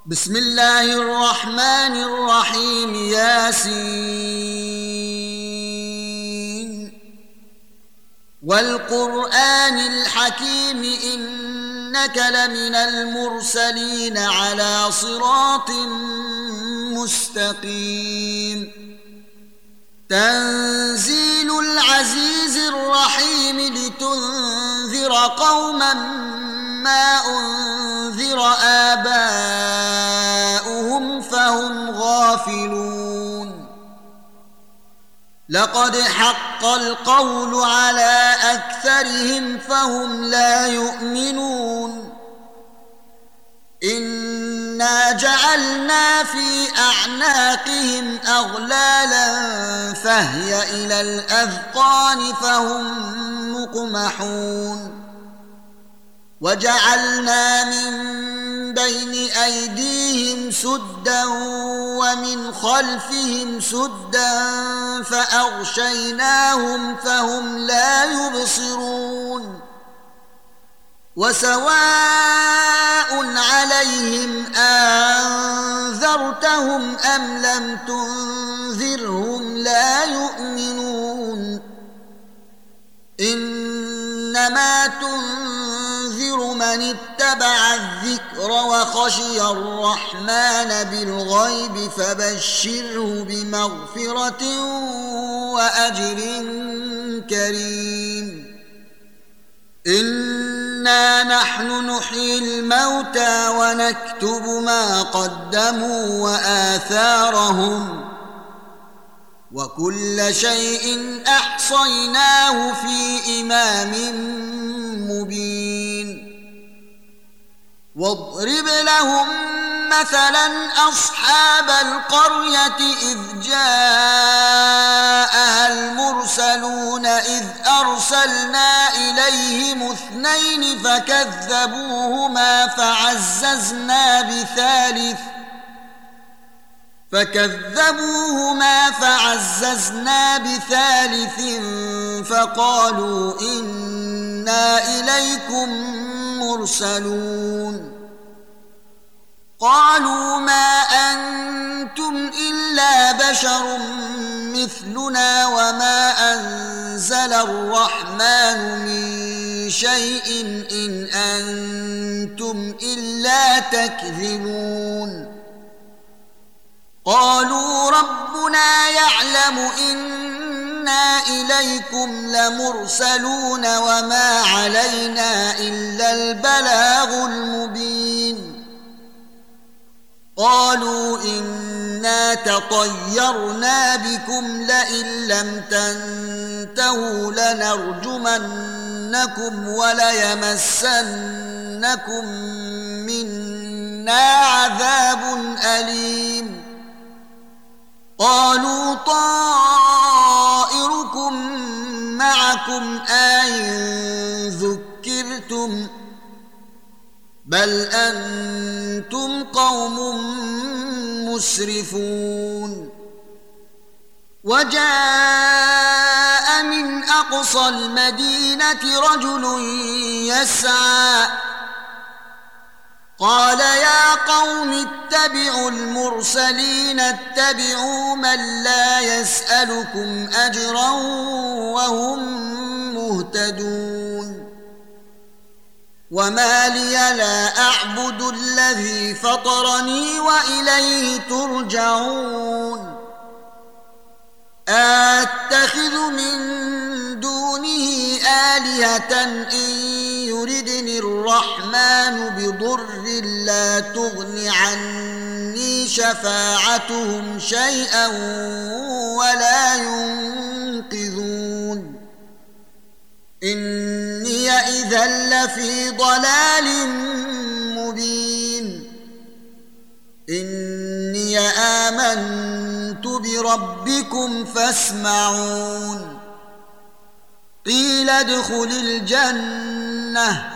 بسم الله الرحمن الرحيم ياسين والقرآن الحكيم إنك لمن المرسلين على صراط مستقيم تنزيل العزيز الرحيم لتنذر قوما ما أنذر آباؤهم فهم غافلون لقد حق القول على أكثرهم فهم لا يؤمنون إنا جعلنا في أعناقهم أغلالا فهي إلى الأذقان فهم مقمحون وجعلنا من بين أيديهم سدا ومن خلفهم سدا فأغشيناهم فهم لا يبصرون وسواء عليهم أنذرتهم أم لم تنذرهم لا يؤمنون إنما تنذر من اتبع الذكر وخشي الرحمن بالغيب فبشره بمغفرة وأجر كريم إنا نحن نحيي الموتى ونكتب ما قدموا وآثارهم وكل شيء أحصيناه في إمام مبين واضرب لهم مثلا أصحاب القرية إذ جاءها المرسلون إذ أرسلنا إليهم اثنين فكذبوهما فعززنا بثالث فقالوا إنا إليكم مرسلون قالوا ما أنتم إلا بشر مثلنا وما أنزل الرحمن من شيء إن أنتم إلا تكذبون قالوا ربنا يعلم إنا إليكم لمرسلون وما علينا إلا البلاغ المبين قالوا إنا تطيرنا بكم لئن لم تنتهوا لنرجمنكم وليمسنكم منا عذاب أليم قالوا طائركم معكم أئن ذكرتم بل أنتم قوم مسرفون وجاء من أقصى المدينة رجل يسعى قال يا قوم اتبعوا المرسلين اتبعوا من لا يسألكم أجرا وهم مهتدون وما لي لا أعبد الذي فطرني وإليه ترجعون أتخذ من دونه آلهة إن يردني الرحمن بضر لا تغن عني شفاعتهم شيئا ولا ينقذون إني إذا لفي ضلال مبين إني آمنت بربكم فاسمعون قيل ادخل الجنة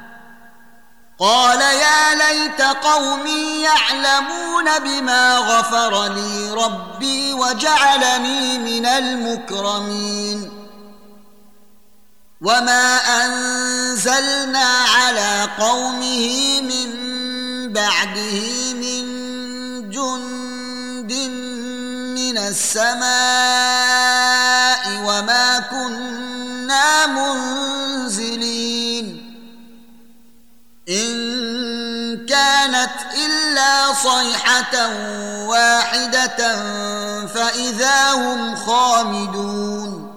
قال يا ليت قومي يعلمون بما غفر لي ربي وجعلني من المكرمين وما أنزلنا على قومه من بعده من جند من السماء وما كنا منزلين إن كانت إلا صيحة واحدة فإذا هم خامدون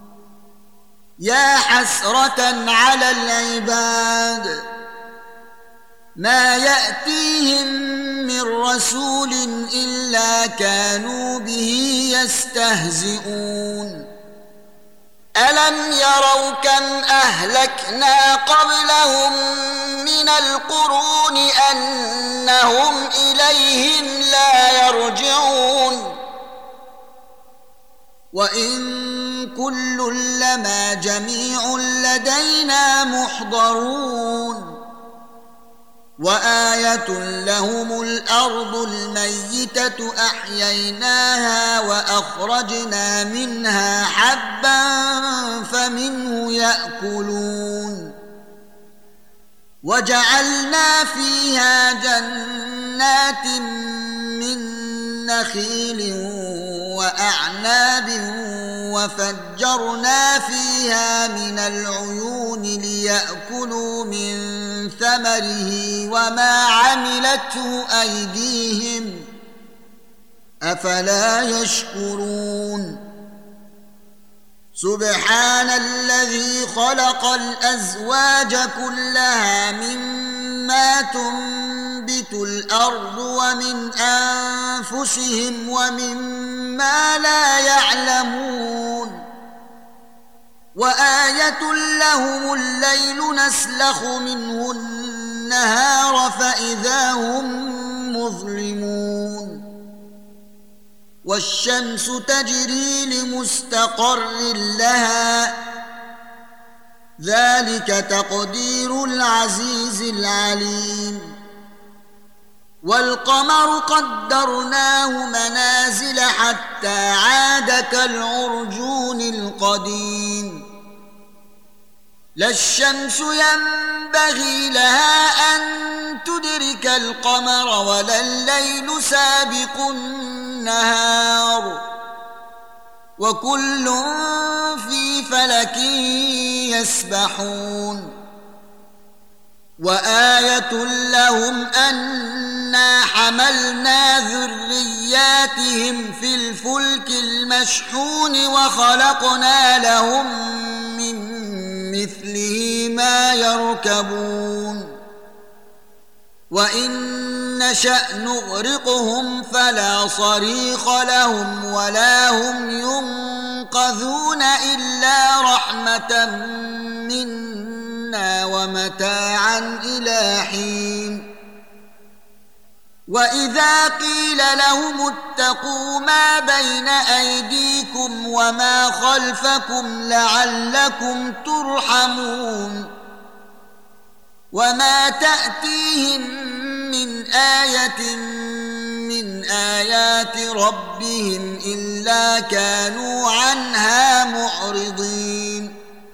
يا حسرة على العباد ما يأتيهم من رسول إلا كانوا به يستهزئون ألم يروا كم أهلكنا قبلهم من القرون أنهم إليهم لا يرجعون وإن كل لما جميع لدينا محضرون وآية لهم الأرض الميتة أحييناها وأخرجنا منها حبا فمنه يأكلون وجعلنا فيها جنات من نخيل وأعناب وفجرنا فيها من العيون ليأكلوا من ثمره وما عملته أيديهم أفلا يشكرون سبحان الذي خلق الأزواج كلها مما تنبت الأرض ومن أنفسهم ومما لا يعلمون وآية لهم الليل نسلخ منه النهار فإذا هم مظلمون والشمس تجري لمستقر لها ذلك تقدير العزيز العليم والقمر قدرناه منازل حتى عاد كالعرجون القديم لا الشمس ينبغي لها أن تدرك القمر ولا الليل سابق النهار وكل في فلك يسبحون وآية لهم أنا حملنا ذرياتهم في الفلك المشحون وخلقنا لهم من مثله ما يركبون وإن نشأ نغرقهم فلا صريخ لهم ولا هم ينقذون إلا رحمة منا ومتاعا إلى حين وإذا قيل لهم اتقوا ما بين أيديكم وما خلفكم لعلكم ترحمون وما تأتيهم من آية من آيات ربهم إلا كانوا عنها معرضين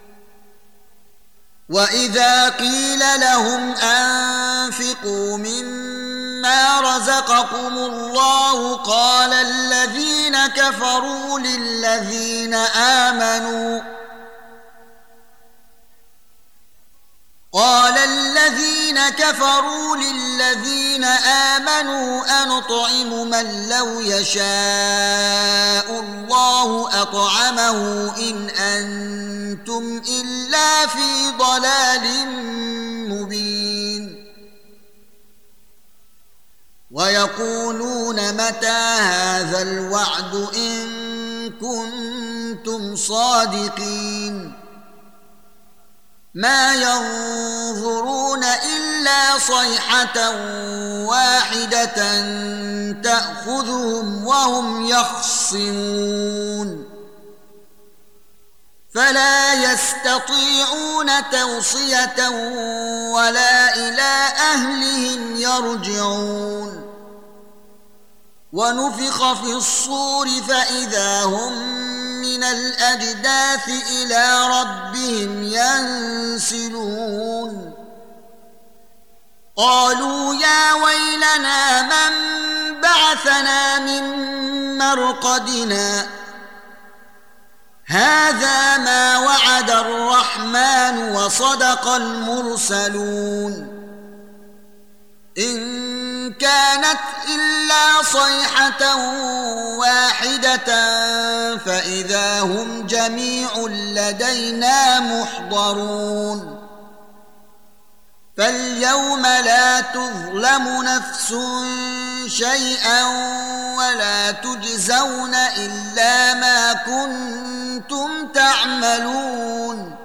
وإذا قيل لهم أنفقوا مما رزقكم الله قال الذين كفروا للذين آمنوا أنطعم من لو يشاء الله أطعمه إن أنتم إلا في ضلال مبين ويقولون متى هذا الوعد إن كنتم صادقين ما ينظرون إلا صيحة واحدة تأخذهم وهم يخصمون فلا يستطيعون توصية ولا إلى أهلهم يرجعون ونفخ في الصور فإذا هم من الأجداث إلى ربهم ينسلون قالوا يا ويلنا من بعثنا من مرقدنا هذا ما وعد الرحمن وصدق المرسلون إن كانت إلا صيحة واحدة فإذا هم جميع لدينا محضرون فاليوم لا تظلم نفس شيئا ولا تجزون إلا ما كنتم تعملون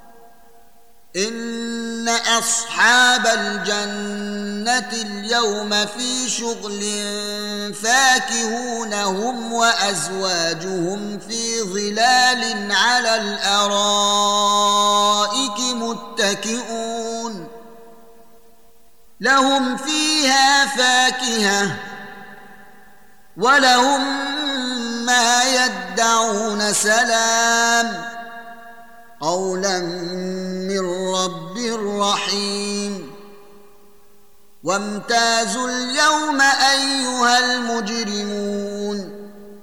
إن أصحاب الجنة اليوم في شغل فاكهون هم وأزواجهم في ظلال على الأرائك متكئون لهم فيها فاكهة ولهم ما يدعون سلام قولا من رب رحيم وامتازوا اليوم أيها المجرمون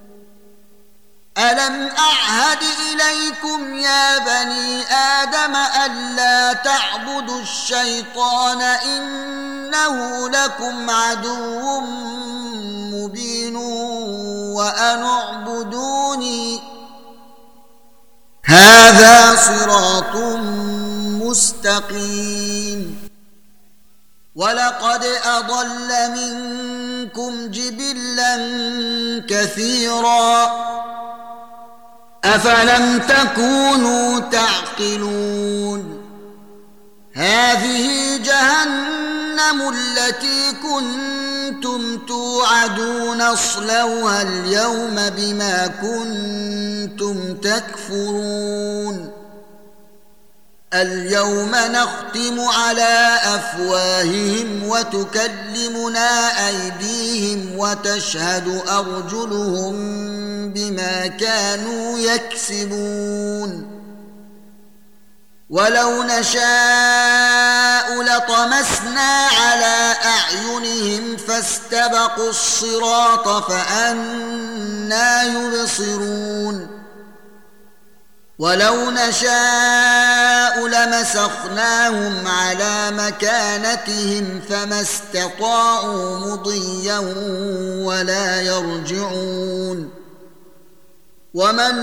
ألم أعهد إليكم يا بني آدم ألا تعبدوا الشيطان إنه لكم عدو مبين وأن اعبدوني هذا صراط مستقيم ولقد أضل منكم جبلا كثيرا أفلم تكونوا تعقلون هذه جهنم التي كنتم توعدون اصلوها اليوم بما كنتم تكفرون اليوم نختم على أفواههم وتكلمنا أيديهم وتشهد أرجلهم بما كانوا يكسبون ولو نشاء لطمسنا على أعينهم فاستبقوا الصراط فأنى يبصرون ولو نشاء لمسخناهم على مكانتهم فما استطاعوا مضيا ولا يرجعون ومن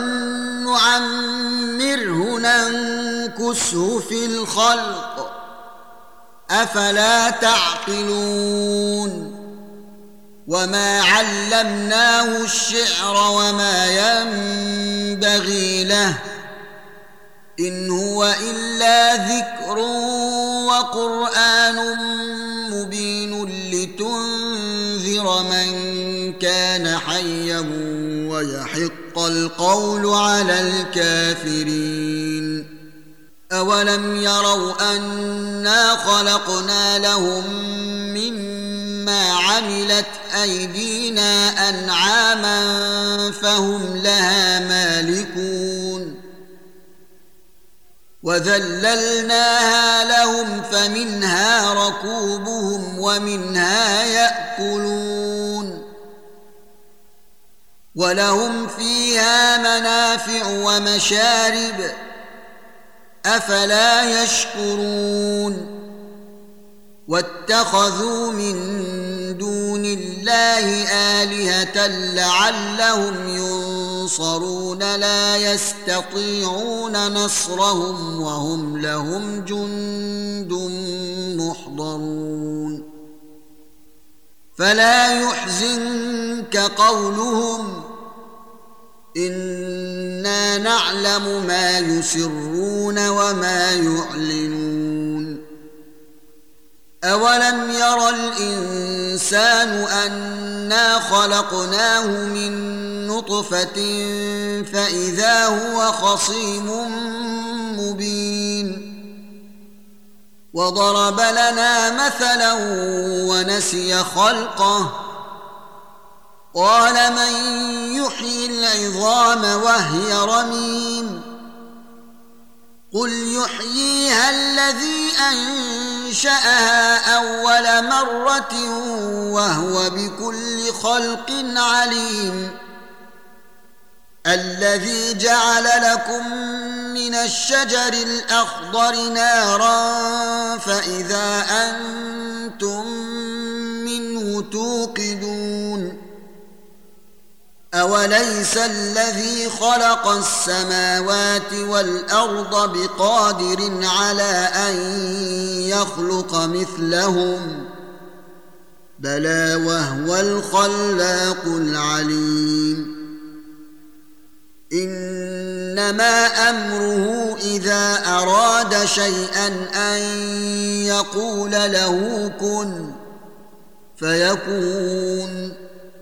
نعمره ننكسه في الخلق أفلا تعقلون وما علمناه الشعر وما ينبغي له إن هو إلا ذكر وقرآن مبين لتنذر من كان حيا ويحق القول على الكافرين أولم يروا أنا خلقنا لهم مما عملت أيدينا أنعاما فهم لها مالكون وذللناها لهم فمنها ركوبهم ومنها يأكلون ولهم فيها منافع ومشارب أفلا يشكرون واتخذوا من دون الله آلهة لعلهم ينصرون لا يستطيعون نصرهم وهم لهم جند محضرون فلا يحزنك قولهم إنا نعلم ما يسرون وما يعلنون أولم ير الإنسان أنا خلقناه من نطفة فإذا هو خصيم مبين وضرب لنا مثلا ونسي خلقه قال من يحيي العظام وهي رميم قل يحييها الذي أنشأها أول مرة وهو بكل خلق عليم الذي جعل لكم من الشجر الأخضر نارا فإذا أنتم منه توقدون أوليس الذي خلق السماوات والأرض بقادر على أن يخلق مثلهم بلى وهو الخلاق العليم إنما أمره إذا أراد شيئا أن يقول له كن فيكون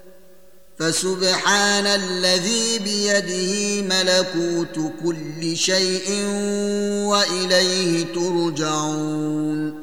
فسبحان الذي بيده ملكوت كل شيء وإليه ترجعون